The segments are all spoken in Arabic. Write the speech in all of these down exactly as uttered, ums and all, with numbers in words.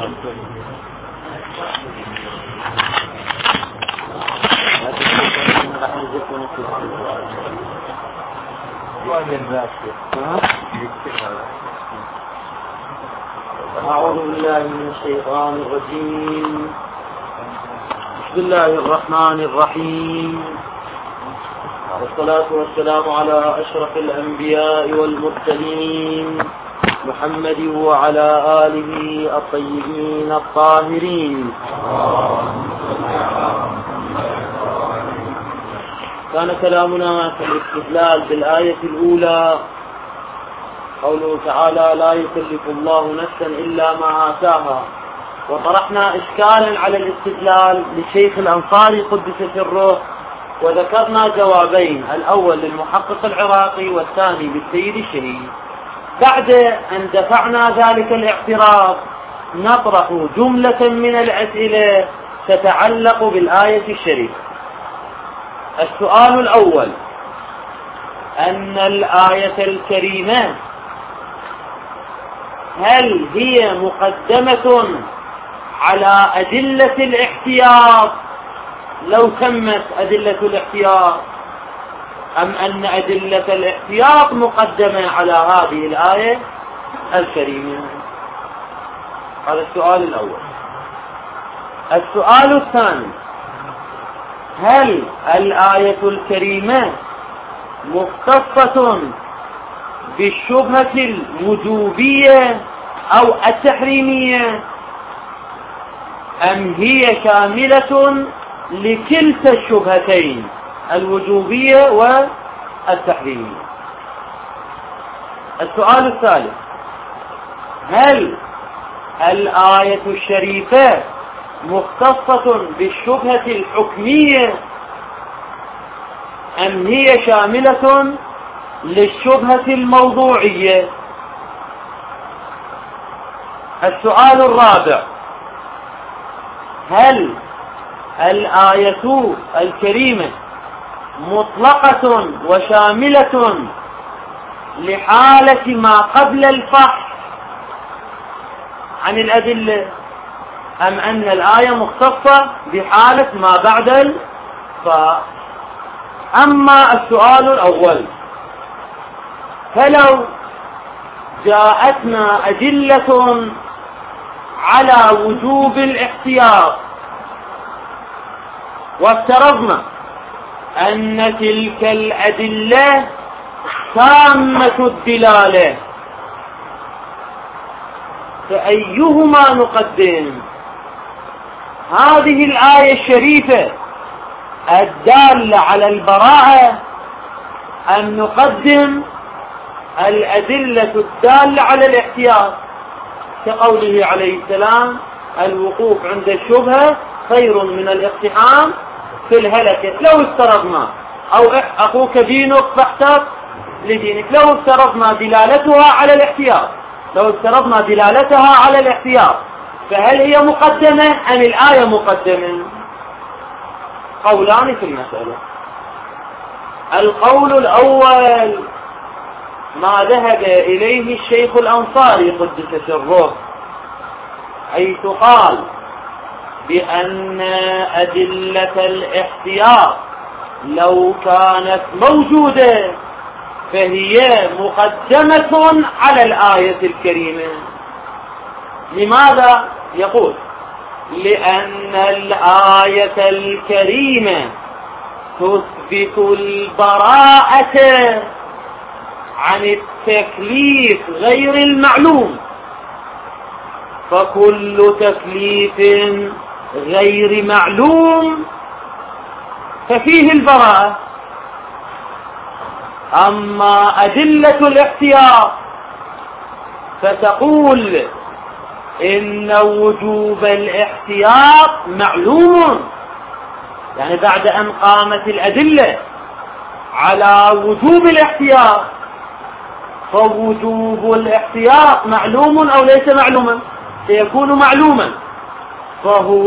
أعوذ بالله من الشيطان الرجيم. بسم الله الرحمن الرحيم، والصلاة والسلام على أشرف الأنبياء والمرسلين محمد وعلى آله الطيبين الطاهرين. كان كلامنا في الاستدلال بالآية الأولى، قوله تعالى لا يكلف الله نفسا إلا ما آتاها، وطرحنا إشكالا على الاستدلال لشيخ الأنصاري قدس سره، وذكرنا جوابين، الأول للمحقق العراقي والثاني للسيد الشهيد. بعد أن دفعنا ذلك الاعتراض نطرح جملة من الأسئلة تتعلق بالآية الشريفة. السؤال الأول: أن الآية الكريمة هل هي مقدمة على أدلة الاحتياط لو تمت أدلة الاحتياط، أم أن أدلة الاحتياط مقدمة على هذه الآية الكريمة؟ هذا السؤال الأول. السؤال الثاني: هل الآية الكريمة مختصة بالشبهة الوجوبية أو التحريمية، أم هي شاملة لكلتا الشبهتين الوجوبية والتحريمية؟ السؤال الثالث: هل الآية الشريفة مختصة بالشبهة الحكمية، أم هي شاملة للشبهة الموضوعية؟ السؤال الرابع: هل الآية الكريمة مطلقة وشاملة لحالة ما قبل الفحص عن الأدلة، أم أن الآية مختصة بحالة ما بعد الفحص؟ أما السؤال الأول، فلو جاءتنا أدلة على وجوب الاحتياط وافترضنا أن تلك الأدلة تامة الدلالة، فأيهما نقدم؟ هذه الآية الشريفة الدالة على البراءة، أم نقدم الأدلة الدالة على الاحتياط، كقوله عليه السلام: الوقوف عند الشبهة خير من الاقتحام في الهلكة؟ لو افترضنا، أو أخوك دينك فاحتاط لدينك، لو افترضنا دلالتها على الاحتياط، لو افترضنا دلالتها على الاحتياط، فهل هي مقدمة أم الآية مقدمة؟ قولان في المسألة. القول الأول ما ذهب إليه الشيخ الأنصاري قدس سره، حيث قال بأن أدلة الاحتياط لو كانت موجودة فهي مقدمة على الآية الكريمة. لماذا؟ يقول: لأن الآية الكريمة تثبت البراءة عن التكليف غير المعلوم، فكل تكليف غير معلوم ففيه البراءة. أما أدلة الاحتياط فتقول إن وجوب الاحتياط معلوم، يعني بعد أن قامت الأدلة على وجوب الاحتياط فوجوب الاحتياط معلوم أو ليس معلوما؟ سيكون معلوما، فهو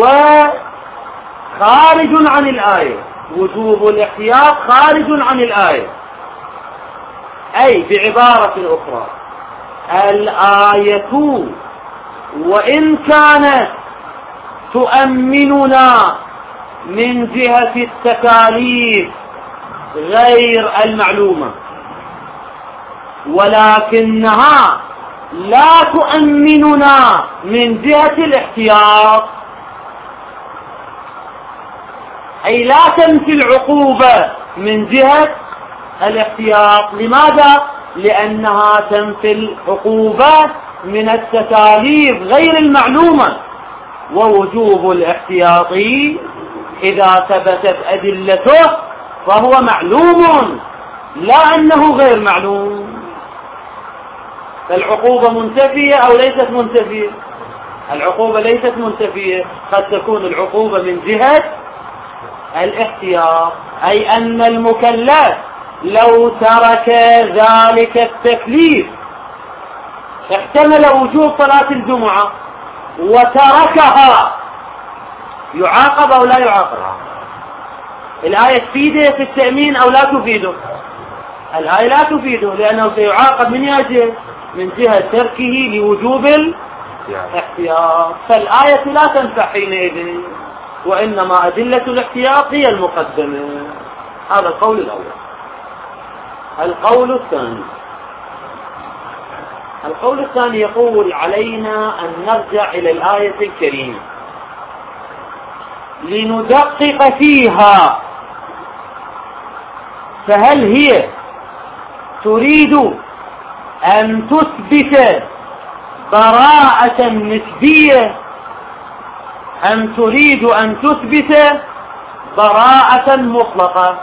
خارج عن الآية. وجوب الاحتياط خارج عن الآية، أي بعبارة أخرى الآية وإن كانت تؤمننا من جهة التكاليف غير المعلومة، ولكنها لا تؤمننا من جهة الاحتياط، أي لا تنفي العقوبة من جهة الاحتياط. لماذا؟ لأنها تنفي العقوبة من التكاليف غير المعلومة، ووجوب الاحتياط إذا ثبتت أدلته فهو معلوم، لا أنه غير معلوم. فالعقوبة منتفية أو ليست منتفية؟ العقوبة ليست منتفية، قد تكون العقوبة من جهة الاحتياط، أي أن المكلف لو ترك ذلك التكليف، احتمل وجوب صلاة الجمعة وتركها، يعاقب أو لا يعاقب؟ الآية تفيده في التأمين أو لا تفيده؟ الآية لا تفيده، لأنه سيعاقب من جهة من جهة تركه لوجوب الاحتياط. فالآية لا تنفع حينئذ، وإنما أدلة الاحتياط هي المقدمة. هذا القول الأول. القول الثاني القول الثاني يقول علينا أن نرجع إلى الآية الكريمة لندقق فيها، فهل هي تريد أن تثبت براءة نسبية أم تريد أن تثبت براءة مطلقة؟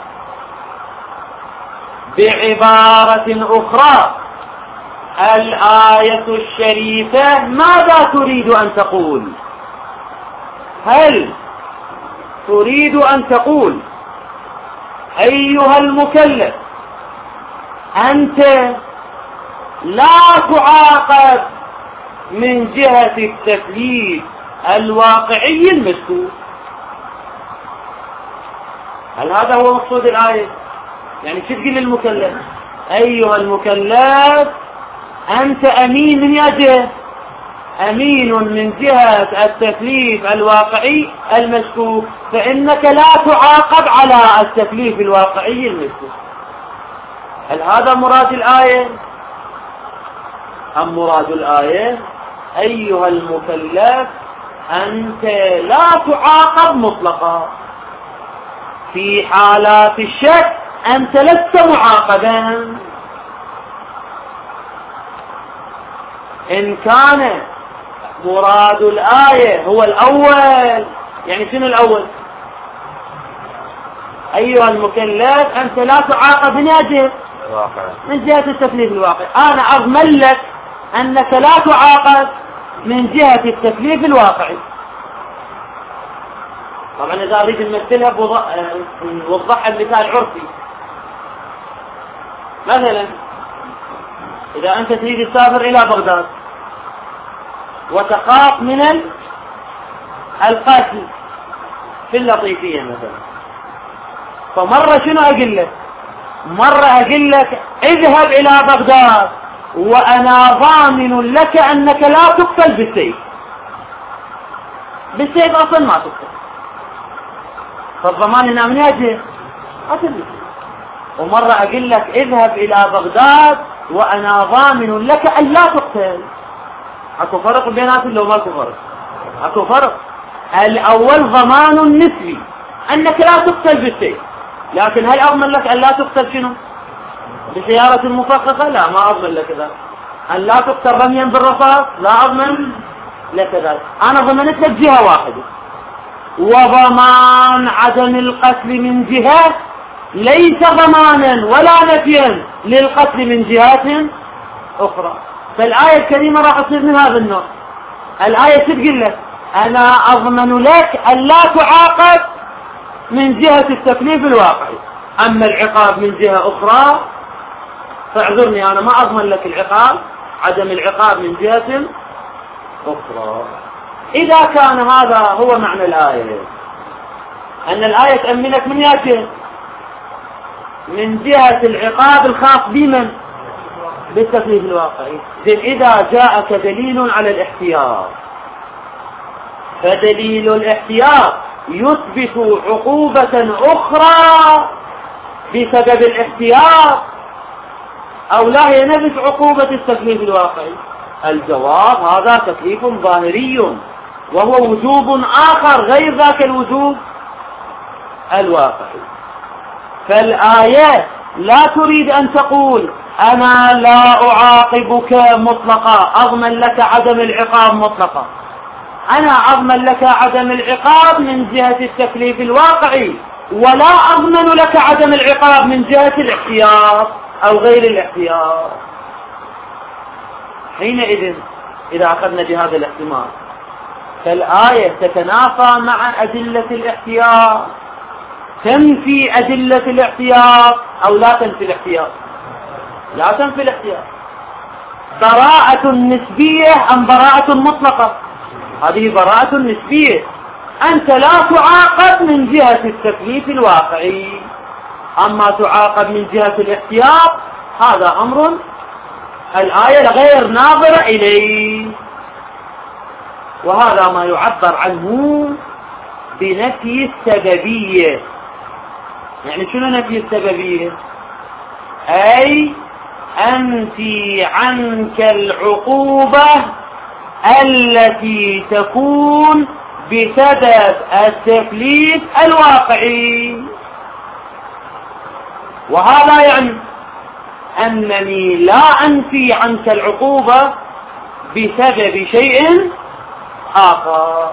بعبارة أخرى، الآية الشريفة ماذا تريد أن تقول؟ هل تريد أن تقول أيها المكلف أنت لا تعاقب من جهة التكليف الواقعي المذكور؟ هل هذا هو مقصود الآية؟ يعني شو تقول للمكلف؟ أيها المكلف أنت أمين من جهة، أمين من جهة التكليف الواقعي المذكور، فإنك لا تعاقب على التكليف الواقعي المذكور. هل هذا مراد الآية؟ أم مراد الآية أيها المكلف أنت لا تعاقب مطلقا، في حالات الشك أنت لست معاقبا. إن كان مراد الآية هو الأول، يعني شنو الأول؟ أيها المكلف أنت لا تعاقب من جهة من جهة التكليف الواقعي، أنا أضمن لك أنك لا تعاقب من جهة التكليف الواقعي. طبعا إذا أريد نمثلها نوضحها بمثال عرفي، مثلا إذا أنت تريد تسافر إلى بغداد وتخاف من القتل في اللطيفية مثلا، فمرة شنو أقول لك؟ مرة أقول لك اذهب إلى بغداد وأنا ضامن لك أنك لا تقتل بالسيف، بالسيف أصلا ما تقتل، فالضمان هنا من يجي قتل. ومرة أقول لك اذهب إلى بغداد وأنا ضامن لك أن لا تقتل. أكو فرق بيناتهم لو ما أكو فرق؟ أكو فرق. الأول ضمان نسبي أنك لا تقتل بالسيف، لكن هل أضمن لك أن لا تقتل شنو؟ بسيارة مفخخة؟ لا، ما أضمن لك ذلك. أن لا تقتل رميا بالرصاص؟ لا أضمن لك ذلك. أنا ضمنت لك جهة واحدة، وضمان عدم القتل من جهة ليس ضمانا ولا نفيا للقتل من جهات أخرى. فالآية الكريمة راح تصير من هذا النوع. الآية تقول لك أنا أضمن لك أن لا تعاقب من جهة التكليف الواقعي، أما العقاب من جهة أخرى فاعذرني أنا ما أضمن لك العقاب، عدم العقاب من جهة أخرى. إذا كان هذا هو معنى الآية، أن الآية تأمنك من جهة من جهة العقاب الخاص بمن؟ بالتكليف الواقعي. إذن إذا جاءك دليل على الاحتياط، فدليل الاحتياط يثبت عقوبة أخرى بسبب الاحتياط، أو لا هي نفس عقوبة التكليف الواقعي؟ الجواب هذا تكليف ظاهري، وهو وجوب آخر غير ذاك الوجوب الواقعي. فالآية لا تريد أن تقول أنا لا أعاقبك مطلقا، أضمن لك عدم العقاب مطلقا. أنا أضمن لك عدم العقاب من جهة التكليف الواقعي، ولا أضمن لك عدم العقاب من جهة الاحتياط أو غير الاحتياط. حينئذ إذا أخذنا بهذا الاحتمال، فالآية تتنافى مع أدلة الاحتياط، تنفي أدلة الاحتياط أو لا تنفي الاحتياط؟ لا تنفي الاحتياط. براءة نسبية أم براءة مطلقة؟ هذه براءة نسبية. أنت لا تعاقب من جهة التكليف الواقعي، أما تعاقب من جهة الاحتياط هذا أمر الآية غير ناظرة إليه، وهذا ما يعبر عنه بنفي السببية. يعني شنو نفي السببية؟ أي أنفي عنك العقوبة التي تكون بسبب التكليف الواقعي. وهذا يعني أنني لا أنفي عنك العقوبة بسبب شيء آخر،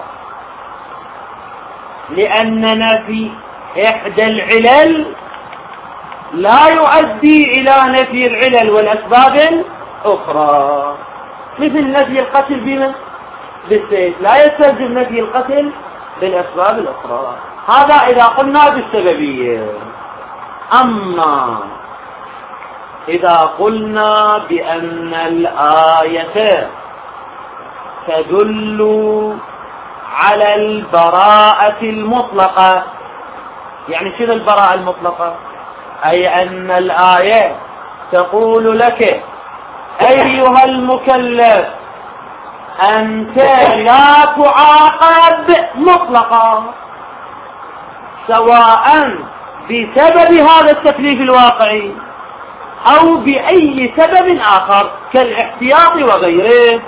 لأن نفي إحدى العلل لا يؤدي إلى نفي العلل والأسباب الأخرى. مثل نفي القتل بمن؟ بالسيف، لا يستلزم نفي القتل بالأسباب الأخرى. هذا إذا قلنا بالسببية. أما إذا قلنا بأن الآية تدل على البراءة المطلقة، يعني شنو البراءة المطلقة؟ أي أن الآية تقول لك أيها المكلف أنت لا تعاقب مطلقا، سواء بسبب هذا التكليف الواقعي أو بأي سبب آخر كالاحتياط وغيره.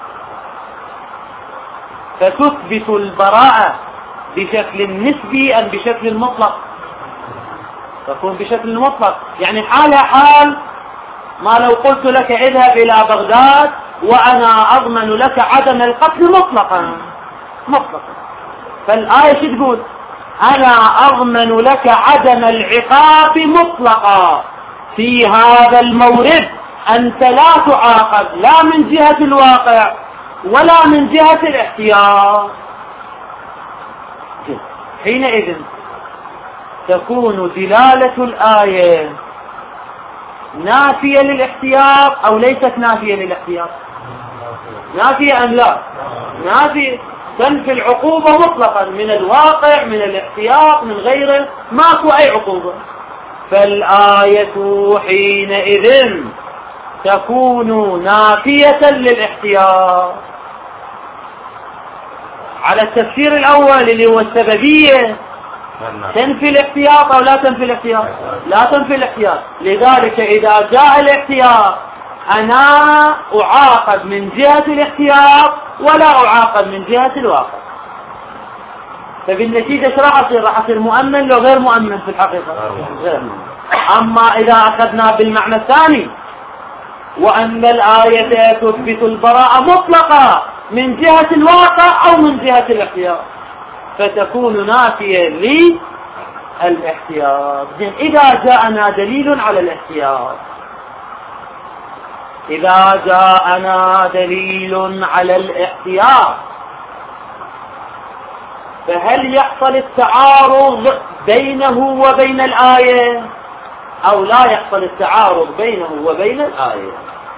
فتثبت البراءة بشكل نسبي أم بشكل مطلق؟ تكون بشكل مطلق. يعني حال حال ما لو قلت لك اذهب إلى بغداد وأنا أضمن لك عدم القتل مطلقا مطلقا. فالآية شو تقول؟ أنا أضمن لك عدم العقاب مطلقا في هذا المورد. أنت لا تعاقب لا من جهة الواقع ولا من جهة الاحتياط. حينئذ تكون دلالة الآية نافية للاحتياط أو ليست نافية للاحتياط؟ نافية أم لا؟ نافية. تنفي العقوبة مطلقا من الواقع من الاحتياط من غيره، ماكو أي عقوبة. فالآية حينئذ تكون نافية للاحتياط. على التفسير الأول اللي هو السببية، تنفي الاحتياط أو لا تنفي الاحتياط؟ لا تنفي الاحتياط. لذلك إذا جاء الاحتياط أنا أعاقب من جهة الاحتياط ولا أعاقب من جهة الواقع. فبالنتيجة راح أصير راح أصير مؤمن لو غير مؤمن في الحقيقة غير مؤمن. أما إذا أخذنا بالمعنى الثاني وأن الآية تثبت البراءة مطلقة من جهة الواقع أو من جهة الاحتياط، فتكون نافية للاحتياط. إذا جاءنا دليل على الاحتياط إذا جاءنا دليل على الاحتياط فهل يحصل التعارض بينه وبين الآية أو لا يحصل التعارض بينه وبين الآية؟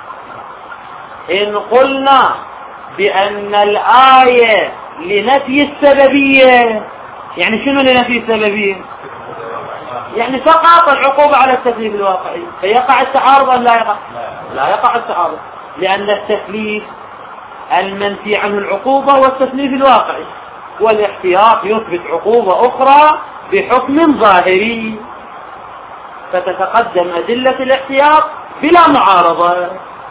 إن قلنا بأن الآية لنفي السببية، يعني شنو لنفي السببية؟ يعني سقط العقوبة على التكليف الواقعي، فيقع التعارض أم لا يقع؟ لا يقع التعارض، لأن التكليف المنفي عنه العقوبة هو التكليف الواقعي، والاحتياط يثبت عقوبة أخرى بحكم ظاهري، فتتقدم أدلة الاحتياط بلا معارضة.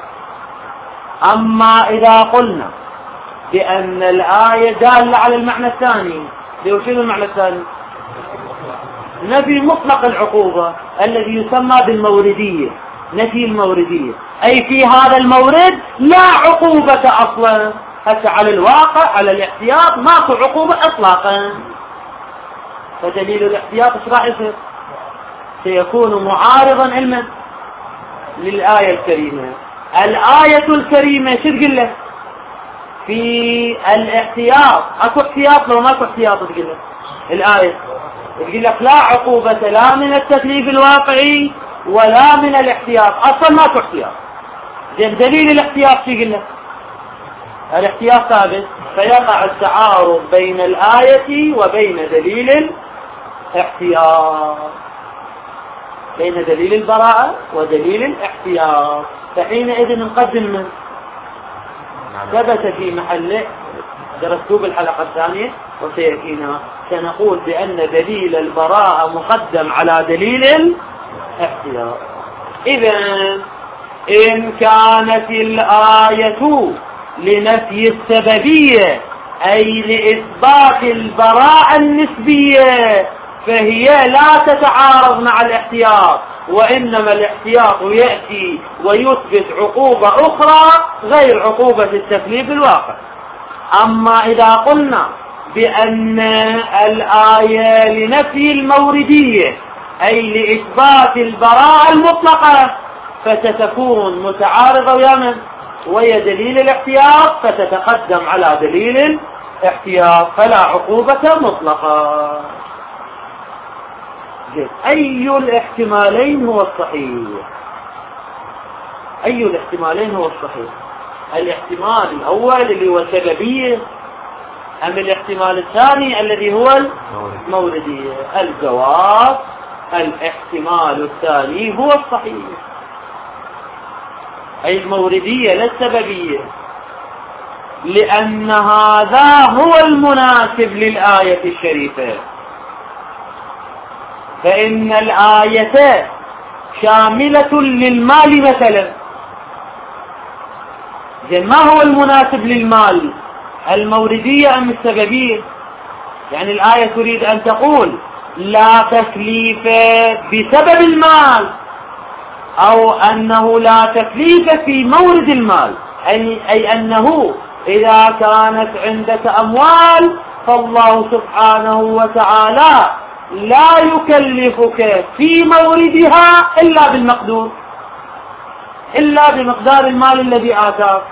أما إذا قلنا بأن الآية دالة على المعنى الثاني، لو شنو المعنى الثاني؟ نفي مطلق العقوبة الذي يسمى بالموردية، نفي الموردية، أي في هذا المورد لا عقوبة أصلا، حتى على الواقع على الاحتياط ماكو عقوبة إطلاقا. فدليل الاحتياط ايش راح يصير؟ سيكون معارضا علما للآية الكريمة. الآية الكريمة شو تقول لك؟ في الاحتياط اكو احتياط لو ماكو احتياط تقول لك الآية تقول لك لا عقوبة لا من التكليف الواقعي ولا من الاحتياط، اصلا ماكو احتياط. زين دليل الاحتياط شو يقول لك؟ الاحتياط ثابت، فيقع التعارض بين الآية وبين دليل الاحتياط، بين دليل البراءة ودليل الاحتياط. فحينئذ نقدم من ثبت في محله درسته بالحلقة الثانية وسيأتينا، سنقول بأن دليل البراءة مقدم على دليل الاحتياط. إذن إن كانت الآية لنفي السببية أي لإثبات البراءة النسبية فهي لا تتعارض مع الاحتياط، وإنما الاحتياط يأتي ويثبت عقوبة أخرى غير عقوبة التكليف الواقع. أما إذا قلنا بأن الآية لنفي الموردية أي لإثبات البراءة المطلقة فتتكون متعارضة ويا من؟ ويا دليل الاحتياط، فتتقدم على دليل الاحتياط، فلا عقوبة مطلقة. أي الاحتمالين هو الصحيح؟ أي الاحتمالين هو الصحيح؟ الاحتمال الأول اللي هو سببية أم الاحتمال الثاني الذي هو الموردية؟ الجواب الاحتمال الثاني هو الصحيح، أي الموردية لا السببية، لأن هذا هو المناسب للآية الشريفة. فإن الآية شاملة للمال مثلا، ما هو المناسب للمال؟ الموردية أم السببية؟ يعني الآية تريد أن تقول لا تكليف بسبب المال، أو أنه لا تكليف في مورد المال، أي, أي أنه إذا كانت عندك أموال فالله سبحانه وتعالى لا يكلفك في موردها إلا بالمقدور، إلا بمقدار المال الذي آتاك.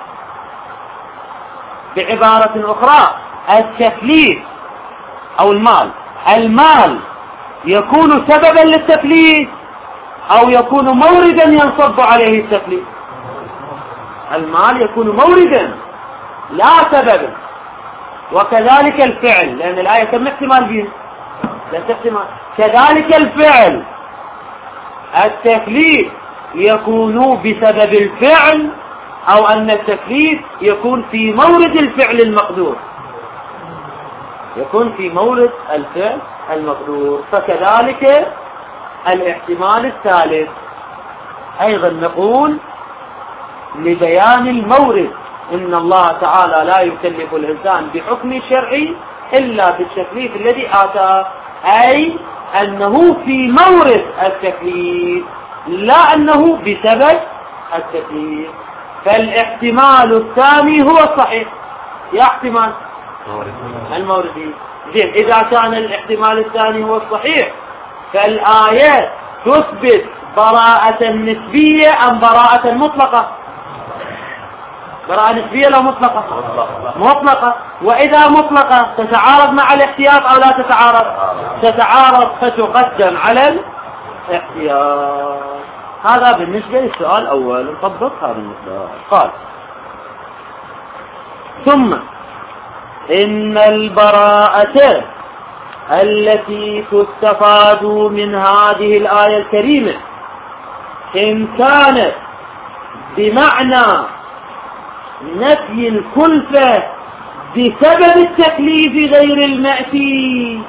بعبارة أخرى التكليف أو المال المال يكون سببا للتكليف أو يكون موردا ينصب عليه التكليف. المال يكون موردا لا سببا، وكذلك الفعل، لأن الآية كم احتمال به؟ لا احتمال. كذلك الفعل التكليف يكون بسبب الفعل، أو أن التكليف يكون في مورد الفعل المقدور، يكون في مورد الفعل المقدور. فكذلك الاحتمال الثالث أيضا نقول لبيان المورد، إن الله تعالى لا يكلف الإنسان بحكم شرعي إلا بالتكليف الذي آتاه، أي أنه في مورد التكليف لا أنه بسبب التكليف. فالاحتمال الثاني هو الصحيح. يا احتمال الموردي. زين، إذا كان الاحتمال الثاني هو الصحيح فالآيات تثبت براءة نسبية أم براءة مطلقة؟ براءة نسبية لو مطلقة؟ مطلقة. وإذا مطلقة تتعارض مع الاحتياط أو لا تتعارض؟ تتعارض، فتقدم على الاحتياط. هذا بالنسبة للسؤال الأول. نطبق هذا المقدار. قال ثم إن البراءة التي تستفاد من هذه الآية الكريمة إن كانت بمعنى نفي الكلفة بسبب التكليف غير المأتي،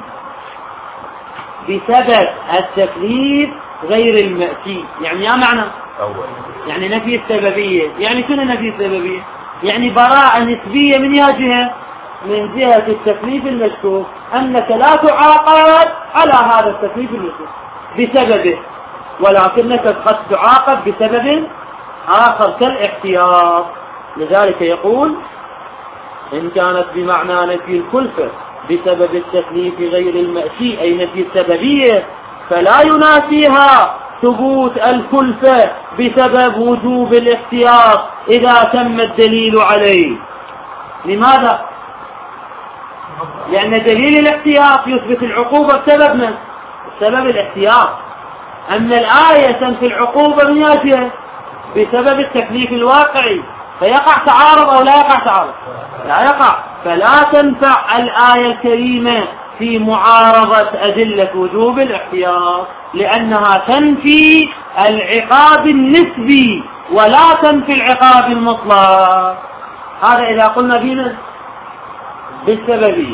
بسبب التكليف غير المأتي، يعني يا معنى يعني نفي السببية. يعني شنو نفي السببية؟ يعني براءة نسبية من يا جهة، من جهة التكليف المشكوك، أنك لا تعاقب على هذا التكليف المشكوك بسببه، ولكنك قد تعاقب بسبب آخر كالاحتياط. لذلك يقول إن كانت بمعنى نفي الكلفة بسبب التكليف غير المأتي أي نفي السببية، فلا ينافيها ثبوت الكلفة بسبب وجوب الاحتياط إذا تم الدليل عليه. لماذا؟ لأن دليل الاحتياط يثبت العقوبة بسبب من؟ بسبب الاحتياط. أما الآية تنفي العقوبة من أجل بسبب التكليف الواقعي، فيقع تعارض أو لا يقع تعارض؟ لا يقع. فلا تنفع الآية الكريمة في معارضة أدلة وجوب الاحتياط، لأنها تنفي العقاب النسبي ولا تنفي العقاب المطلق. هذا إذا قلنا بنا بالسببية.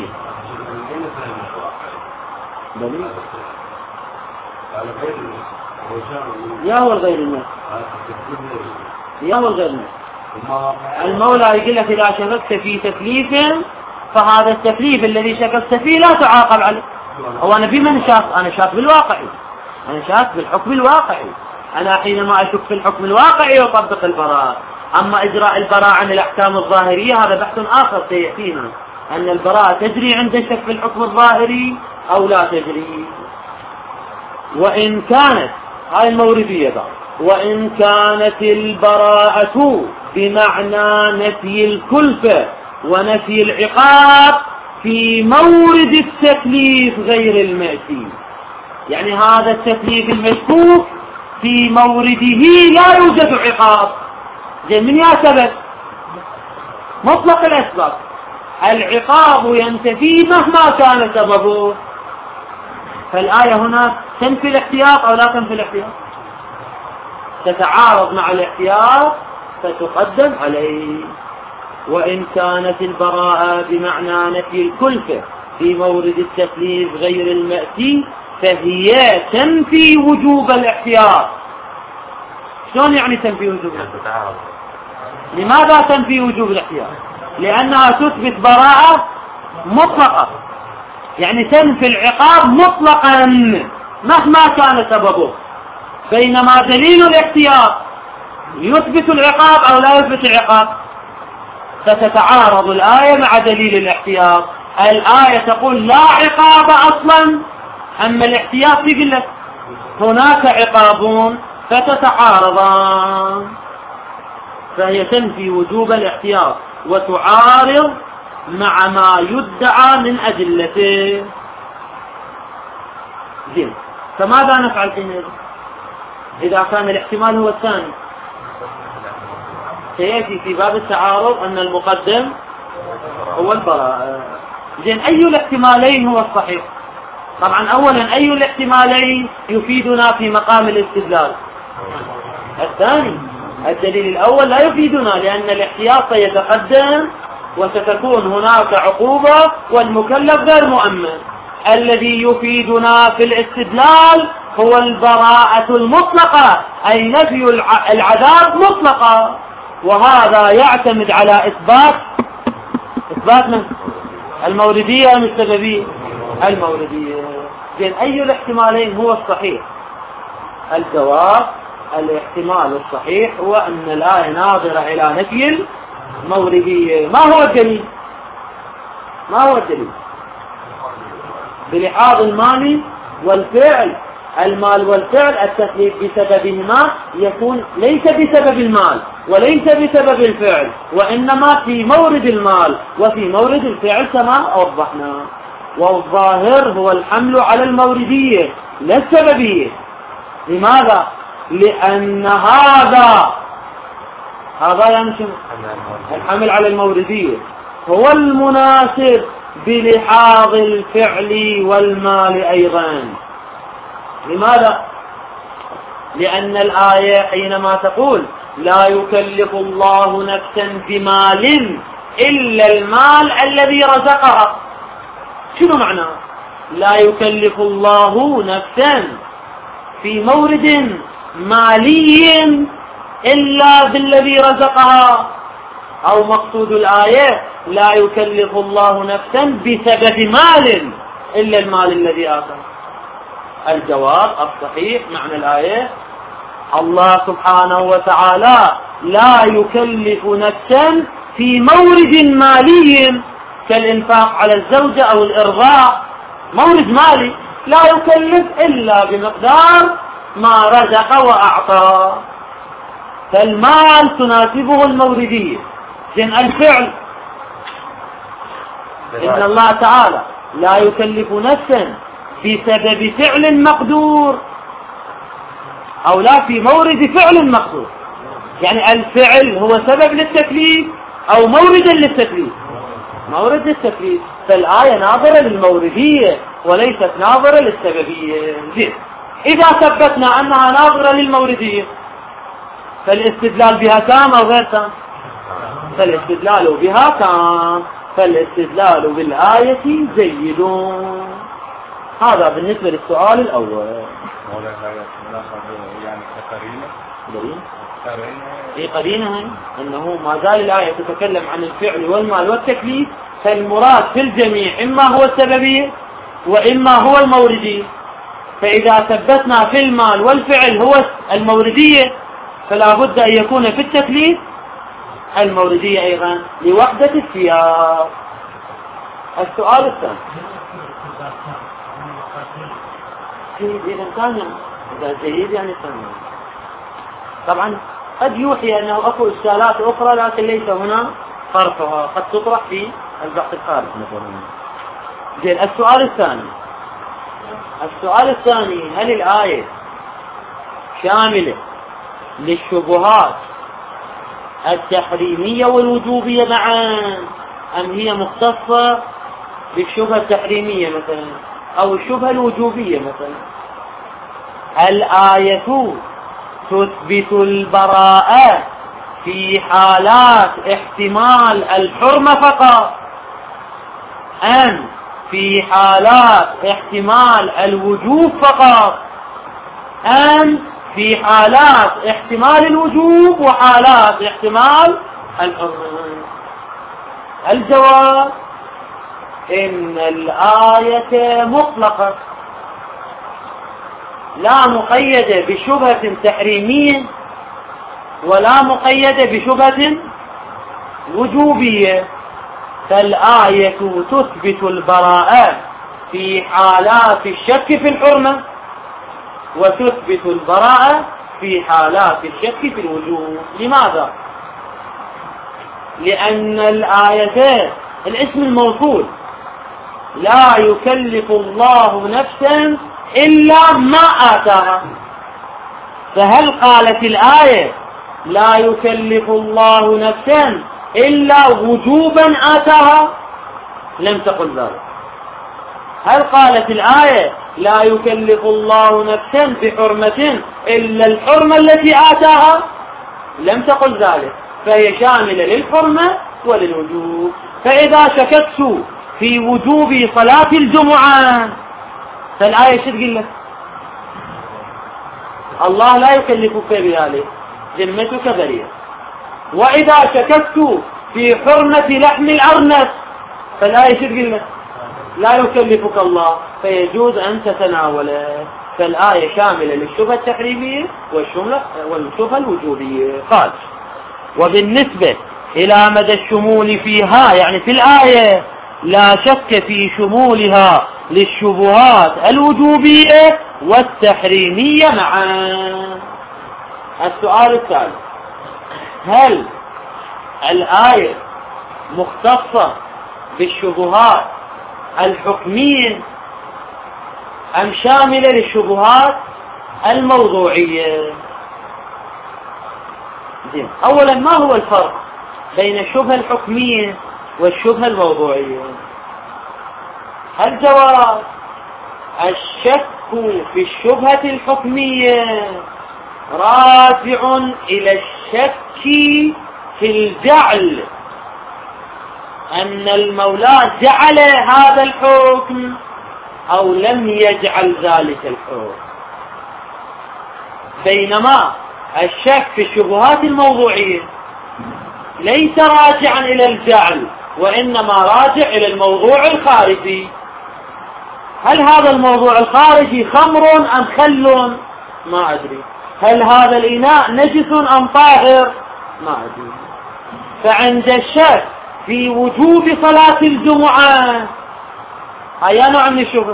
يا هو الغير الناس، يا هو الغير الناس. المولى يقول لك إذا شككت في تكليف فهذا التكليف الذي شككت فيه لا تعاقب عليه. هو أنا في من شاك؟ أنا شاك بالواقعي، أنا شاك بالحكم الواقعي. أنا حينما أشك في الحكم الواقعي أطبق البراءة. أما إجراء البراءة عن الأحكام الظاهرية هذا بحث آخر سيأتينا، أن البراءة تجري عند الشك في الحكم الظاهري أو لا تجري. وإن كانت هاي الموردية ده، وإن كانت البراءة بمعنى نفي الكلفة ونفي العقاب في مورد التكليف غير المأتي، يعني هذا التكليف المشكوك في مورده لا يوجد عقاب. زين من يا سبب؟ مطلق الأسباب. العقاب ينتفي مهما كان سببه. فالآية هنا تنفي الاحتياط أو لا تنفي الاحتياط؟ تتعارض مع الاحتياط فتقدم عليه. وإن كانت البراءة بمعنى نفي الكلفة في مورد التكليف غير المأتي فهي تنفي وجوب الاحتياط. شلون يعني تنفي وجوب الاحتياط؟ لماذا تنفي وجوب الاحتياط؟ لأنها تثبت براءة مطلقة، يعني تنفي العقاب مطلقا مهما كان سببه، بينما دليل الاحتياط يثبت العقاب أو لا يثبت العقاب. فتتعارض الآية مع دليل الاحتياط. الآية تقول لا عقاب أصلا، أما الاحتياط يقول لك هناك عقابون، فتتعارضان. فهي تنفي وجوب الاحتياط وتعارض مع ما يدعى من أدلته. زين، فماذا نفعل حينئذ إذا كان الاحتمال هو الثاني؟ سيأتي في باب التعارض أن المقدم هو البراءة. زين، أي الاحتمالين هو الصحيح؟ طبعا أولا أي الاحتمالين يفيدنا في مقام الاستدلال؟ الثاني. الدليل الأول لا يفيدنا، لأن الاحتياط يتقدم وستكون هناك عقوبة والمكلف غير مؤمن. الذي يفيدنا في الاستدلال هو البراءة المطلقة، أي نفي العذاب مطلقة، وهذا يعتمد على إثبات إثبات من؟ الموردية أم السببية؟ الموردية. زين، أي الاحتمالين هو الصحيح؟ الجواب الاحتمال الصحيح هو أن الآية ناظرة إلى نفي الموردية. ما هو الدليل؟ ما هو الدليل؟ بلحاظ المال والفعل. المال والفعل التكليف بسببهما يكون ليس بسبب المال وليس بسبب الفعل، وإنما في مورد المال وفي مورد الفعل كما وضحنا. والظاهر هو الحمل على الموردية لا السببية. لماذا؟ لأن هذا هذا يعني الحمل على الموردية هو المناسب بلحاظ الفعل والمال أيضا. لماذا؟ لأن الآية حينما تقول لا يكلف الله نفسا بمال إلا المال الذي رزقها، شنو معناه؟ لا يكلف الله نفسا في مورد مالي إلا بالذي رزقها، أو مقصود الآية لا يكلف الله نفسا بسبب مال إلا المال الذي آتاه. الجواب الصحيح معنى الآية الله سبحانه وتعالى لا يكلف نفسا في مورد مالي كالإنفاق على الزوجة أو الإرضاع، مورد مالي لا يكلف إلا بمقدار ما رزق وأعطى، فالمال تناسبه الموردية. إذن الفعل إن الله تعالى لا يكلف نفسا بسبب فعل مقدور أو لا في مورد فعل مقدور، يعني الفعل هو سبب للتكليف أو موردا للتكليف، مورد للتكليف، فالآية ناظرة للموردية وليست ناظرة للسببية. زين، إذا ثبتنا أنها ناظرة للموردية فالاستدلال بها تام أو غير تام؟ فالاستدلال بها تام، فالاستدلال بالآية جيد. هذا بالنسبة للسؤال الأول. يعني كقرينة قرينة هي قرينة هي أنه ما زال الآية تتكلم عن الفعل والمال والتكليف، فالمراد في الجميع إما هو السببية وإما هو الموردية، فإذا ثبتنا في المال والفعل هو الموردية فلا بد أن يكون في التكليف الموردية أيضا لوحدة السياق. السؤال الثاني جيد، إذا كان إذا جيد يعني ثاني. طبعا قد يوحي أنه أكو إشكالات أخرى لكن ليس هنا فرقها، قد تطرح في البحث الخارج مثلا. زين، السؤال الثاني السؤال الثاني هل الآية شاملة للشبهات التحريمية والوجوبية معا، أم هي مختصة بالشبهة التحريمية مثلا أو الشبهة الوجوبية مثلا؟ الآية تثبت البراءة في حالات احتمال الحرمة فقط، أم في حالات احتمال الوجوب فقط، أم في حالات احتمال الوجوب وحالات احتمال الحرمة؟ الجواب إن الآية مطلقة لا مقيدة بشبهة تحريمية ولا مقيدة بشبهة وجوبية، فالآية تثبت البراءة في حالات الشك في الحرمة وتثبت البراءة في حالات الشك في الوجوب. لماذا؟ لأن الآيتين الاسم الموصول لا يكلف الله نفسا إلا ما آتاها، فهل قالت الآية لا يكلف الله نفسا إلا وجوبا آتاها؟ لم تقل ذلك. هل قالت الآية لا يكلف الله نفسا بحرمة إلا الحرمة التي آتاها؟ لم تقل ذلك، فهي شاملة للحرمة وللوجوب. فإذا شككت في وجوب صلاة الجمعة فالآية شو تقول لك؟ الله لا يكلفك بذلك، ذمتك بريئة. وإذا شككت في حرمة لحم الأرنب فالآية شو تقول لك؟ لا يكلفك الله، فيجوز أن تتناوله. فالآية شاملة للشبهة التحريمية والشبهة الوجوبية. قال وبالنسبة إلى مدى الشمول فيها، يعني في الآية لا شك في شمولها للشبهات الوجوبية والتحريمية معا. السؤال الثالث، هل الآية مختصة بالشبهات الحكمية أم شاملة للشبهات الموضوعية؟ زين، أولا ما هو الفرق بين الشبهة الحكمية والشبهة الموضوعية؟ الجواب: الشك في الشبهة الحكمية راجع إلى الشك في الجعل، أن المولى جعل هذا الحكم أو لم يجعل ذلك الحكم، بينما الشك في الشبهات الموضوعية ليس راجعا إلى الجعل، وإنما راجع إلى الموضوع الخارجي. هل هذا الموضوع الخارجي خمر أم خل؟ ما أدري. هل هذا الإناء نجس أم طاهر؟ ما أدري. فعند الشك في وجوب صلاة الجمعة، أي نوع من الشبهة؟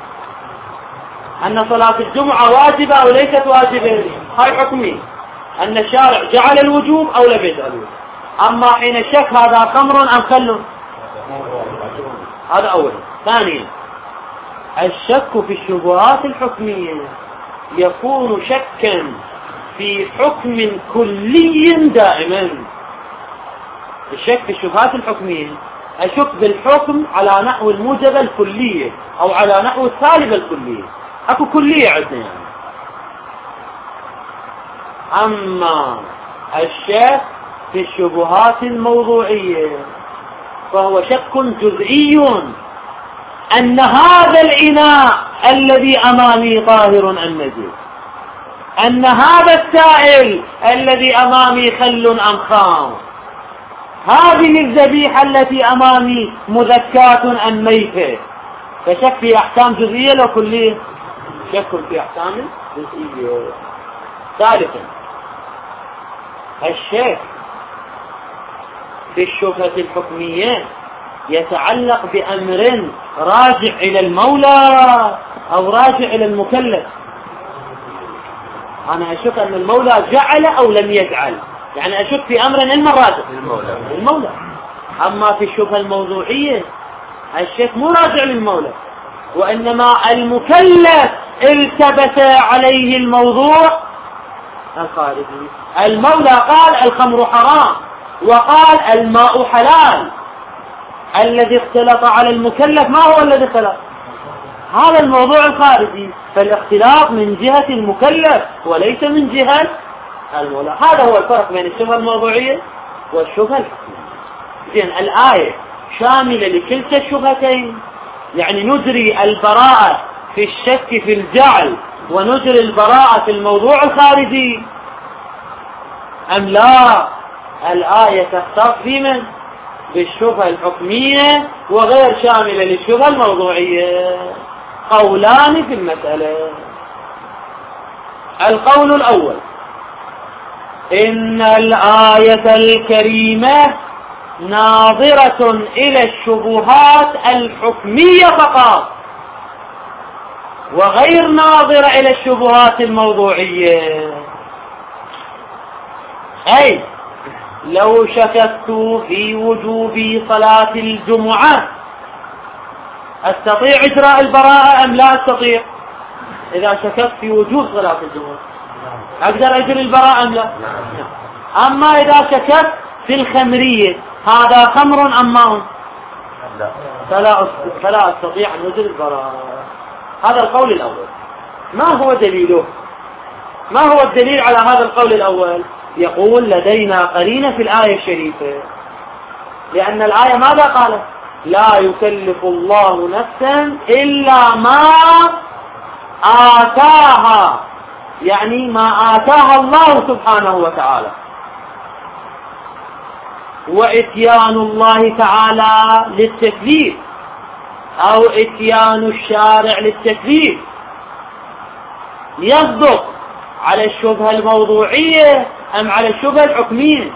أن صلاة الجمعة واجبة أو ليست واجبة، هاي حكمي، أن الشارع جعل الوجوب أو لم يجعل الوجوب. أما حين الشك هذا خمر أم خل، هذا أولا. ثانيا، الشك في الشبهات الحكمية يكون شكا في حكم كلي دائما. الشك في الشبهات الحكمية أشك بالحكم على نحو الموجبة الكلية أو على نحو السالبة الكلية، أكو كلية عندنا يعني. أما الشك في الشبهات الموضوعية فهو شك جزئي، أن هذا الإناء الذي أمامي طاهر أم نجس، أن هذا السائل الذي أمامي خل أم خام، هذه الذبيحة التي أمامي مذكاة أم ميتة. فشك في أحكام جزئية لو كلية، شك في أحكام جزئية. ثالثا، الشك في الشبهة الحكمية يتعلق بأمر راجع إلى المولى أو راجع إلى المكلف. أنا أشك أن المولى جعل أو لم يجعل، يعني أشك في أمر علم الراجع المولى. المولى. أما في الشبهة الموضوعية الشك مو راجع للمولى، وإنما المكلف التبس عليه الموضوع الخارجي. المولى قال الخمر حرام وقال الماء حلال، الذي اختلط على المكلف ما هو الذي اختلط؟ هذا الموضوع الخارجي. فالاختلاط من جهة المكلف وليس من جهة المولى. هذا هو الفرق بين الشبهة الموضوعية والشبهة الحكمية. زين، الآية شاملة لكلتا الشبهتين، يعني نجري البراءة في الشك في الجعل ونجري البراءة في الموضوع الخارجي أم لا؟ الآية تختص بمن؟ بالشبهة الحكمية وغير شاملة للشبهة الموضوعية. قولان في المسألة. القول الأول: إن الآية الكريمة ناظرة إلى الشبهات الحكمية فقط، وغير ناظرة إلى الشبهات الموضوعية. أي لو شككت في وجوب صلاة الجمعة أستطيع إجراء البراءة أم لا أستطيع؟ إذا شككت في وجوب صلاة الجمعة أقدر أجري البراءة أم لا؟ أما إذا شككت في الخمرية هذا خمر أم ماء فلا فلا أستطيع أن أجري البراءة. هذا القول الأول. ما هو دليله؟ ما هو الدليل على هذا القول الأول؟ يقول لدينا قرينة في الآية الشريفة، لأن الآية ماذا قالت؟ لا يكلف الله نفسا إلا ما آتاها، يعني ما آتاها الله سبحانه وتعالى. وإتيان الله تعالى للتكليف أو إتيان الشارع للتكليف يصدق على الشبهة الموضوعية أم على الشبهة الحكمية؟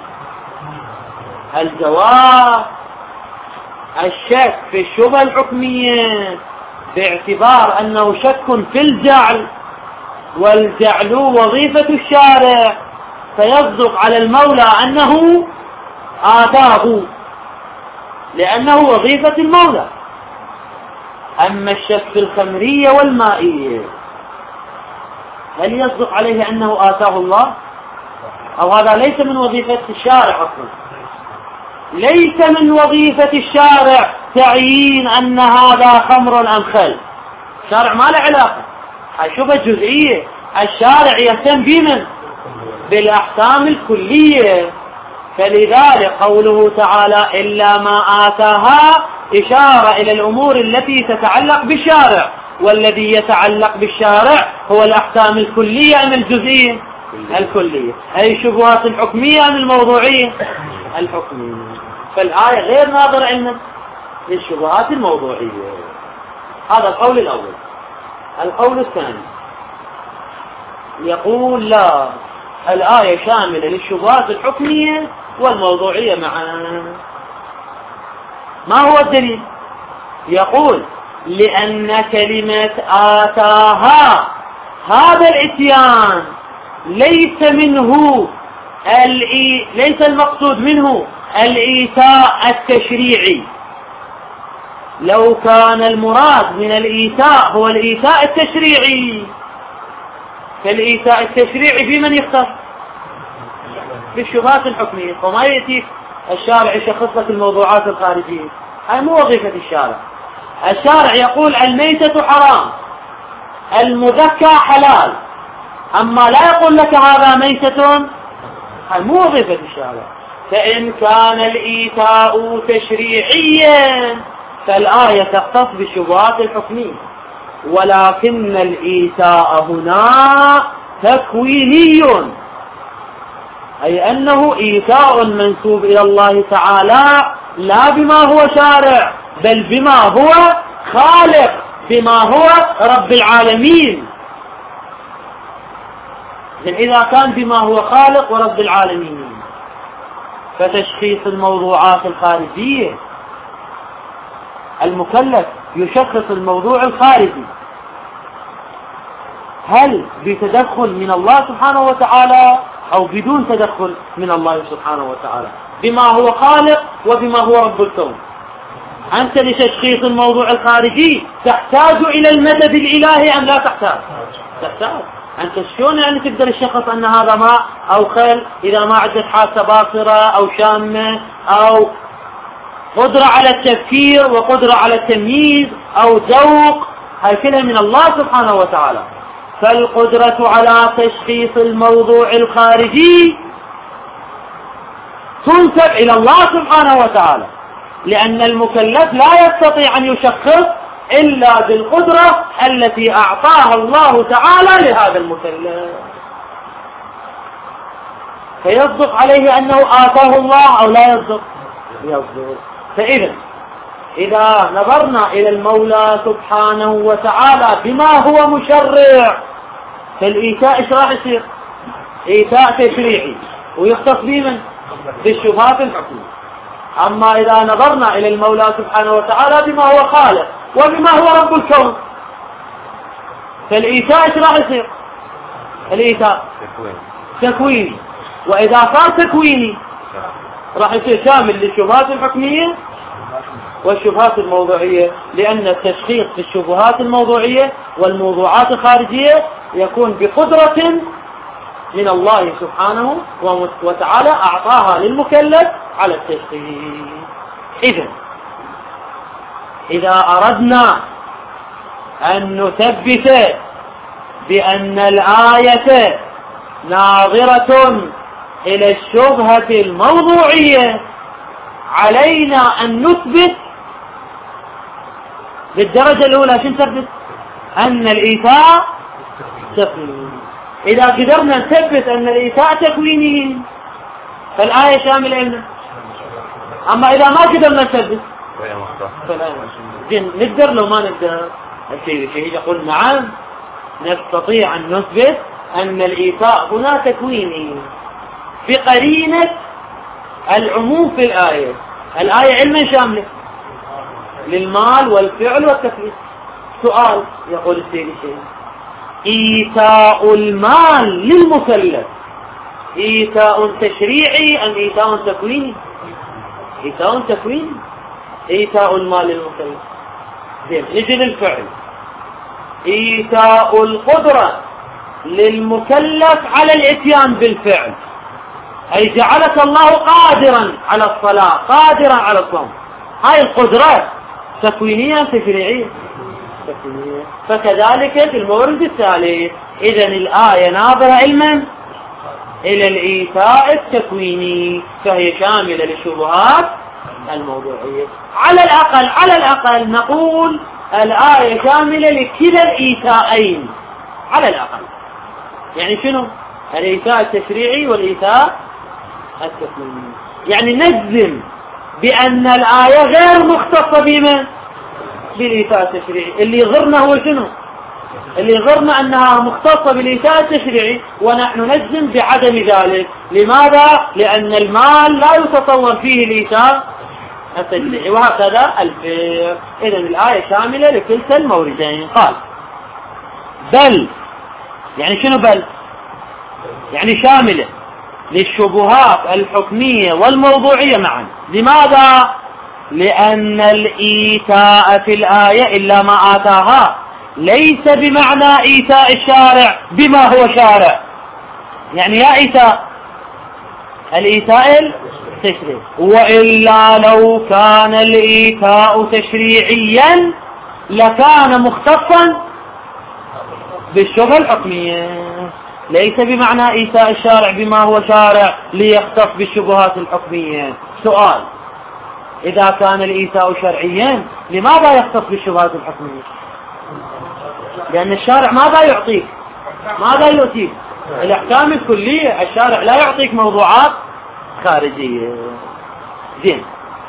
الجواب: الشك في الشبهة الحكمية باعتبار أنه شك في الجعل، والجعل وظيفة الشارع، فيصدق على المولى أنه آتاه لأنه وظيفة المولى. أما الشك في الخمرية والمائية هل يصدق عليه أنه آتاه الله؟ أو هذا ليس من وظيفة الشارع أصلا، ليس من وظيفة الشارع تعيين أن هذا خمر أم خل. الشارع ما له علاقة، هشوفها جزئية. الشارع يهتم بمن؟ بالأحكام الكلية. فلذلك قوله تعالى إلا ما آتاها إشارة إلى الأمور التي تتعلق بالشارع، والذي يتعلق بالشارع هو الأحكام الكلية أم الجزئية؟ الكلية. أي الشبهات الحكمية أم الموضوعية؟ الحكمية. فالآية غير ناظرة عندنا للشبهات الموضوعية. هذا القول الأول. القول الثاني يقول لا، الآية شاملة للشبهات الحكمية والموضوعية معا. ما هو الدليل؟ يقول لأن كلمة آتاها هذا الإتيان ليس منه الإي... ليس المقصود منه الإيتاء التشريعي. لو كان المراد من الإيتاء هو الإيتاء التشريعي، فالإيتاء التشريعي في من يختص؟ بالشبهات الحكمية. فما يأتي الشارع يشخص لك الموضوعات الخارجية، هاي مو وظيفة الشارع. الشارع يقول الميتة حرام، المذكى حلال، أما لا يقول لك هذا ميتة، هاي مو وظيفة الشارع. فإن كان الإيتاء تشريعيا فالآية تختص بالشبهات الحكمية، ولكن الإيتاء هنا تكويني، أي أنه إيتاء منسوب إلى الله تعالى لا بما هو شارع، بل بما هو خالق، بما هو رب العالمين. إذا كان بما هو خالق ورب العالمين فتشخيص الموضوعات الخارجية، المكلف يشخص الموضوع الخارجي هل بتدخل من الله سبحانه وتعالى أو بدون تدخل من الله سبحانه وتعالى، بما هو خالق وبما هو رب الكون. أنت لتشخيص الموضوع الخارجي تحتاج إلى المدد الإلهي أم لا تحتاج؟ تحتاج. أنت شلون يعني تقدر الشخص أن هذا ماء أو خل إذا ما عندك حاسة باصرة أو شامة أو قدرة على التفكير وقدرة على التمييز أو ذوق؟ هاي كلها من الله سبحانه وتعالى. فالقدرة على تشخيص الموضوع الخارجي تنسب إلى الله سبحانه وتعالى، لأن المكلف لا يستطيع أن يشخص إلا بالقدرة التي أعطاها الله تعالى لهذا المكلف، فيصدق عليه أنه آتاه الله أو لا يصدق؟ يصدق. فإذا إذا نظرنا إلى المولى سبحانه وتعالى بما هو مشرع، فالإيتاء إيش راح يصير؟ إيتاء تشريعي، ويختص بمن؟ بالشبهات الحكمية. أما إذا نظرنا إلى المولى سبحانه وتعالى بما هو خالق وبما هو رب الكون، فالإيتاء إيش راح يصير؟ الإيتاء تكويني، وإذا صار تكويني راح يصير شامل للشبهات الحكمية والشبهات الموضوعية، لأن التشخيص في الشبهات الموضوعية والموضوعات الخارجية يكون بقدرة من الله سبحانه وتعالى أعطاها للمكلف على التشخيص. إذن إذا أردنا أن نثبت بأن الآية ناظرة إلى الشبهة الموضوعية، علينا أن نثبت بالدرجة الأولى شو نثبت؟ أن الإيتاء تكويني. إذا قدرنا نثبت أن الإيتاء تكويني فالآية شاملة لنا. أما إذا ما قدرنا نثبت نقدر لو ما نقدر الشيء يقول نعم نستطيع أن نثبت أن الإيتاء هنا تكويني بقرينة العموم في الآية. الآية علما شاملة للمال والفعل والتكليف. سؤال يقول السيد الشيخ، إيتاء المال للمكلف إيتاء تشريعي أم إيتاء تكويني؟ إيتاء تكويني. إيتاء المال للمكلف. نجي للفعل، إيتاء القدرة للمكلف على الإتيان بالفعل، أي جعلك الله قادرا على الصلاة قادرا على الصوم. هاي القدرة تكوينية تشريعية؟ تكوينية. فكذلك في المورد الثالث. إذن الآية ناظرة علما إلى الإيتاء التكويني، فهي شاملة للشبهات الموضوعية. على الأقل على الأقل نقول الآية شاملة لكلا الإيتاءين على الأقل. يعني شنو؟ الإيتاء التشريعي والإيتاء التكويني. يعني نجزم بأن الآية غير مختصة بمن؟ بالإيتاء التشريعي. اللي يغرنا هو شنو؟ اللي يغرنا أنها مختصة بالإيتاء التشريعي، ونحن نجزم بعدم ذلك. لماذا؟ لأن المال لا يتصور فيه الإيتاء التشريعي، وهكذا الفقه. إذن الآية شاملة لكلتا الموردين. قال بل، يعني شنو بل؟ يعني شاملة للشبهات الحكمية والموضوعية معا. لماذا؟ لأن الإيتاء في الآية إلا ما آتاها ليس بمعنى إيتاء الشارع بما هو شارع. يعني يا إيتاء الإيتاء التشريعي، وإلا لو كان الإيتاء تشريعيا لكان مختصا بالشبهة الحكمية. ليس بمعنى إيتاء الشارع بما هو شارع ليختص بالشبهات الحكمية. سؤال: إذا كان الإيتاء شرعيا لماذا يختص بالشبهات الحكمية؟ لأن الشارع ماذا يعطيك؟ ماذا يؤتيك؟ الأحكام الكلية. الشارع لا يعطيك موضوعات خارجية. زين،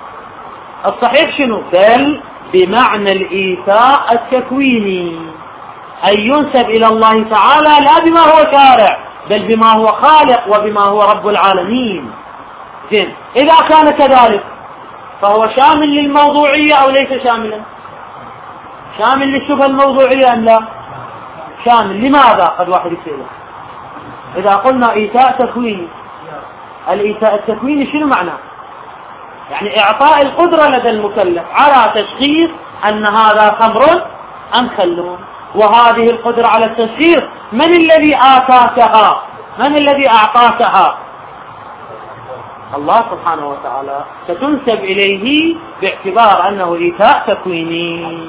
الصحيح شنو؟ بل بمعنى الإيتاء التكويني، أي ينسب إلى الله تعالى لا بما هو شارع بل بما هو خالق وبما هو رب العالمين. زين، إذا كان كذلك فهو شامل للموضوعية أو ليس شاملا؟ شامل للشبهة الموضوعية أم لا؟ شامل. لماذا؟ قد واحد يسأله. إذا قلنا إيتاء تكويني، الإيتاء التكويني شنو معناه؟ يعني إعطاء القدرة لدى المكلف على تشخيص أن هذا خمر أم خل. وهذه القدرة على التشخيص من الذي آتاكها؟ من الذي أعطاكها؟ الله سبحانه وتعالى. فتنسب إليه باعتبار أنه إيتاء تكويني.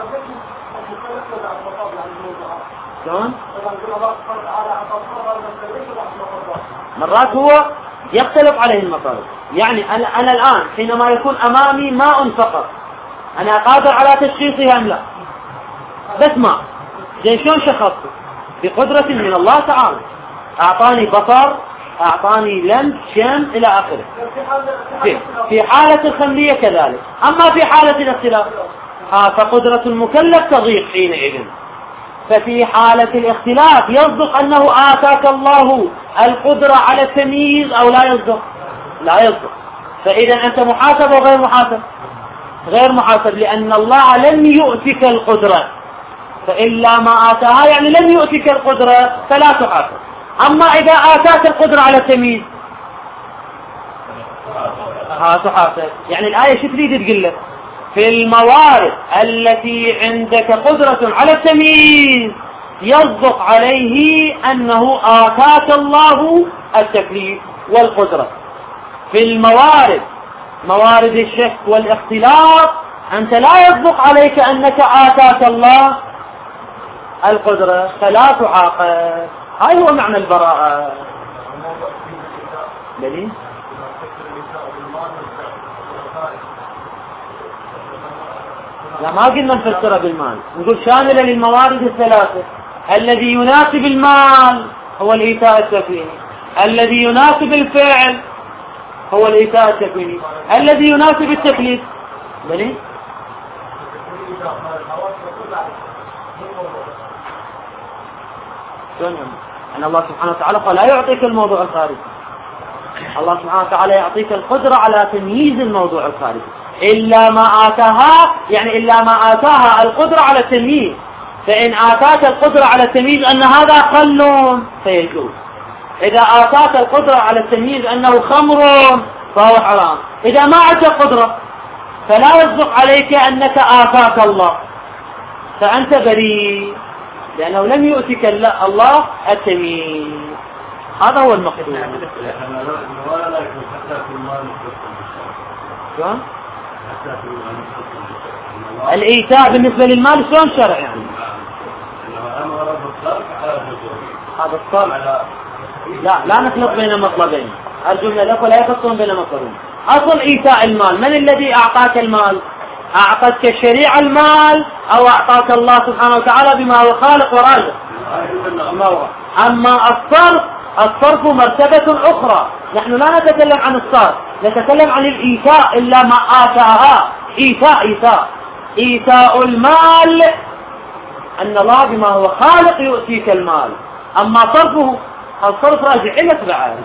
شلون؟ مرات هو يختلف عليه المطالب. يعني أنا, أنا الآن حينما يكون أمامي ماء فقط، أنا قادر على تشخيصها أم لا؟ بس ماء. زين، شلون شخصته؟ بقدرة من الله تعالى. أعطاني بصر، أعطاني لمس، شم، إلى آخره. في, في حالة الخمرية كذلك. أما في حالة الاختلاف آه فقدرة المكلف تضيق حينئذ. ففي حالة الاختلاف يصدق أنه آتاك الله القدرة على التمييز أو لا يصدق؟ لا يصدق. فإذا أنت محاسب أو غير محاسب؟ غير محاسب، لأن الله لم يؤتك القدرة، فإلا ما آتاها يعني لم يؤتك القدرة فلا تحاسب. أما إذا آتاك القدرة على التمييز ها تحاسب. يعني الآية شو تريد تقول لك؟ في الموارد التي عندك قدرة على التمييز يصدق عليه أنه آتاك الله التكليف والقدرة. في الموارد موارد الشك والاختلاف أنت لا يصدق عليك أنك آتاك الله القدرة فلا تعاقب. هاي هو معنى البراءة. دليل؟ لا، ما قلنا نفسرها بالمال، نقول شاملة للموارد الثلاثة. الذي يناسب المال هو الإيتاء التكويني، الذي يناسب الفعل هو الإيتاء التكويني، الذي يناسب التكليف. دليل؟ أن الله سبحانه وتعالى قال لا يعطيك الموضوع الخارجي. الله سبحانه وتعالى يعطيك القدرة على تمييز الموضوع الخارجي. إلا ما آتاها يعني إلا ما آتاها القدرة على التمييز. فإن آتاك القدرة على التمييز أن هذا قل فيجوز. إذا آتاك القدرة على التمييز أنه خمر فهو حرام. إذا ما عندك قدرة فلا يصدق عليك أنك آتاك الله، فأنت بريء لأنه لم يؤتك الله التمييز. هذا هو المقصود. الإيتاء بالنسبة للمال شلون شرع يعني؟ هذا الصرف لا لا نخلط بين مطلبين، أرجو من الأخوة لا يخلطون بين مطلبين. أصل إيتاء المال، من الذي أعطاك المال؟ أعطتك الشريعة المال أو أعطاك الله سبحانه وتعالى بما هو خالق ورازق؟ أما الصرف، الصرف مرتبة أخرى، نحن لا نتكلم عن الصرف، نتكلم عن الإيتاء إلا ما آتاها. إيتاء إيتاء إيتاء المال أن الله بما هو خالق يؤتيك المال، أما صرفه الصرف راجع إلى بعد.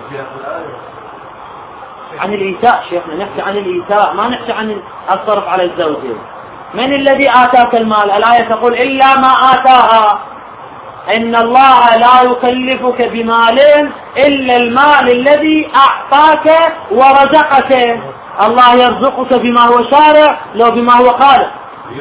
عن الإيتاء شيخنا نحكي عن الإيتاء، ما نحكي عن الصرف على الزوجة. من الذي آتاك المال؟ الآية تقول إلا ما آتاها، إن الله لا يكلفك بمال إلا المال الذي أعطاك ورزقك. الله يرزقك بما هو شارع لو بما هو خالق.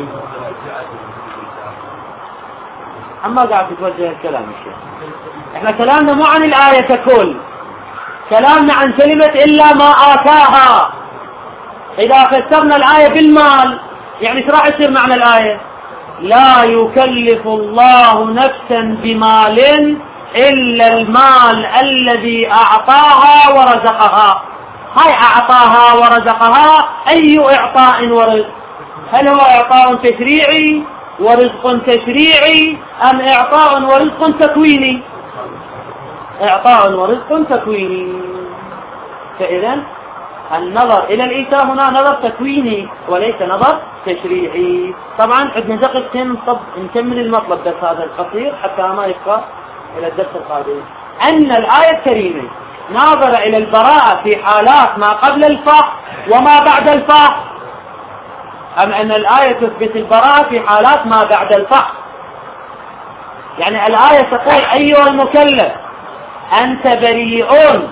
أما قاعد تتوجه الكلام الشيخ، احنا كلامنا مو عن الآية ككل، كلامنا عن كلمة إلا ما آتاها. إذا فسرنا الآية بالمال يعني شو راح يصير معنى الآية؟ لا يكلف الله نفسا بمال إلا المال الذي أعطاها ورزقها. هاي أعطاها ورزقها أي إعطاء ورزق؟ هل هو إعطاء تشريعي ورزق تشريعي أم إعطاء ورزق تكويني؟ إعطاء ورزق تكويني. فإذا النظر إلى الإيتاء هنا نظر تكويني وليس نظر تشريعي. طبعا عندنا دقيقتين نكمل المطلب بس هذا القصير حتى ما يبقى إلى الدرس القادم. أن الآية الكريمة ناظر إلى البراءة في حالات ما قبل الفحص وما بعد الفحص، أم أن الآية تثبت البراءة في حالات ما بعد الفحص؟ يعني الآية تقول أيها المكلف أنت بريء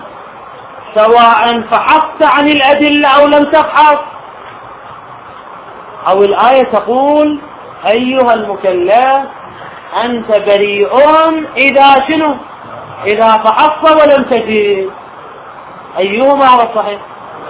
سواء فحصت عن الأدلة أو لم تفحص، أو الآية تقول أيها المكلف أنت بريء إذا شنو؟ إذا فحصت ولم تجد. أيهما هو الصحيح؟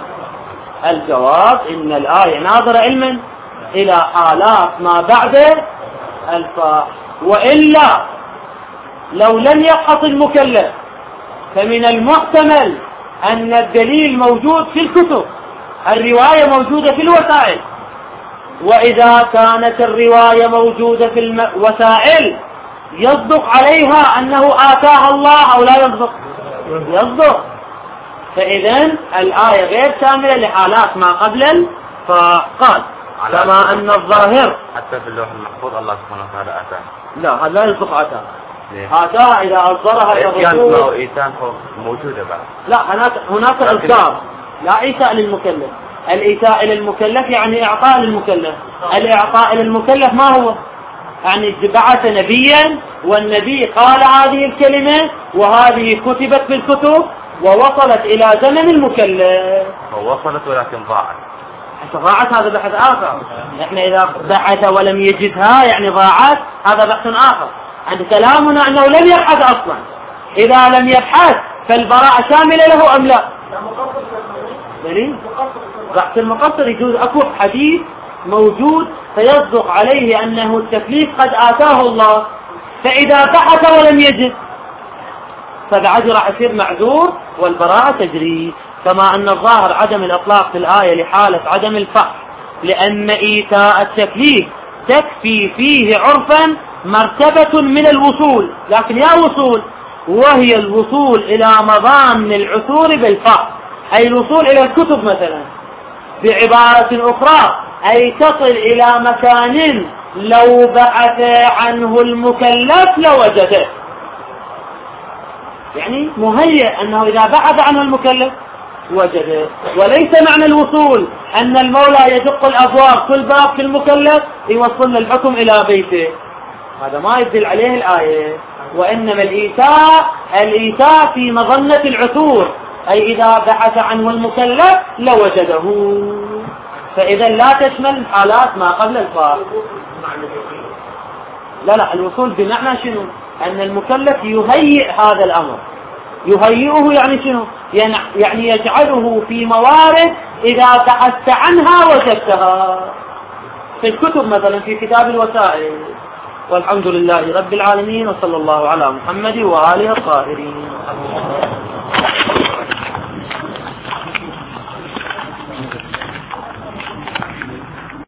الجواب إن الآية ناظرة علما إلى حالات ما بعد الفحص، وإلا لو لم يفحص المكلف فمن المحتمل أن الدليل موجود في الكتب، الرواية موجودة في الوسائل، وإذا كانت الرواية موجودة في الوسائل يصدق عليها أنه آتاها الله أو لا يصدق؟ يصدق. فإذن الآية غير شاملة لحالات ما قبل الفقد، كما أن الظاهر حتى في اللوح المحفوظ الله سبحانه وتعالى آتاه. لا هذا لا يصدق آتاه. آتاه إذا أصدرها الرسول إيتان موجودة بعد. لا هناك هناك إصدار، لا إيتاء للمكلف. الإيتاء للمكلف يعني إعطاء للمكلف. الإعطاء للمكلف ما هو؟ يعني بعث نبيا والنبي قال هذه الكلمة وهذه كتبت في الكتب ووصلت إلى زمن المكلف. ووصلت ولكن ضاعت. ضاعت هذا بحث آخر. احنا إذا بحث ولم يجدها يعني ضاعت، هذا بحث آخر. عند كلامنا أنه لم يبحث أصلا. إذا لم يبحث فالبراءة شاملة له أم لا؟ دليل بحث المقصر يجوز. أكو حديث موجود فيصدق عليه أنه التكليف قد آتاه الله، فإذا بحث ولم يجد فبعد راح يصير معذور والبراءة تجري. كما أن الظاهر عدم الإطلاق في الآية لحالة عدم الفحص، لأن إيتاء التكليف تكفي فيه عرفا مرتبة من الوصول، لكن يا وصول وهي الوصول إلى مضامن العثور بالفحص، أي الوصول إلى الكتب مثلا. بعبارة أخرى أي تصل إلى مكان لو بحث عنه المكلف لوجده، يعني مهيئ أنه إذا بحث عنه المكلف وجده. وليس معنى الوصول أن المولى يدق الأبواب كل باب في المكلف يوصلنا الحكم إلى بيته، هذا ما يدل عليه الآية. وإنما الإيتاء الإيتاء في مظنة العثور، أي إذا بحث عنه المكلف لوجده. فإذا لا تشمل حالات ما قبل الفاء. لا لا الوصول بمعنى شنو؟ أن المكلف يهيئ هذا الأمر. يهيئه يعني شنو؟ يعني يجعله في موارد إذا بحثت عنها وجدتها. في الكتب مثلا في كتاب الوسائل. والحمد لله رب العالمين، وصلى الله على محمد وآله الطاهرين.